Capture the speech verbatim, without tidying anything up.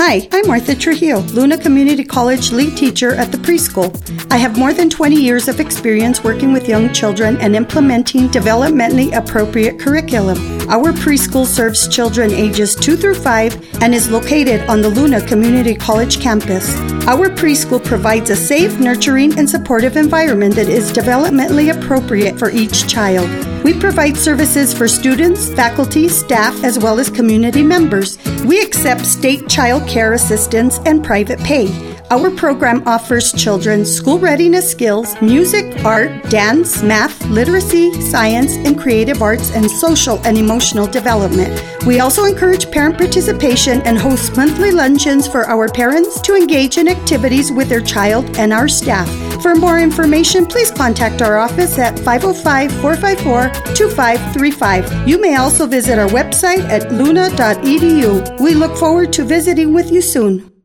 Hi, I'm Martha Trujillo, Luna Community College lead teacher at the preschool. I have more than twenty years of experience working with young children and implementing developmentally appropriate curriculum. Our preschool serves children ages two through five and is located on the Luna Community College campus. Our preschool provides a safe, nurturing, and supportive environment that is developmentally appropriate for each child. We provide services for students, faculty, staff, as well as community members. We accept state child care assistance and private pay. Our program offers children school readiness skills, music, art, dance, math, literacy, science, and creative arts, and social and emotional development. We also encourage parent participation and host monthly luncheons for our parents to engage in activities with their child and our staff. For more information, please contact our office at five oh five, four five four, two five three five. You may also visit our website at luna dot e d u. We look forward to visiting with you soon.